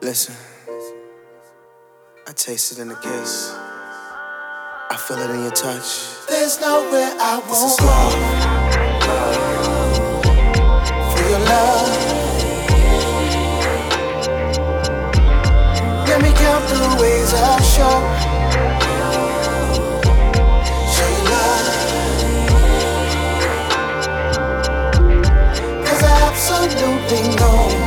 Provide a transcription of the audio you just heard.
Listen, I taste it in the kiss. I feel it in your touch. There's nowhere I won't go for your love. Let me count the ways I'll show you love. 'Cause I absolutely know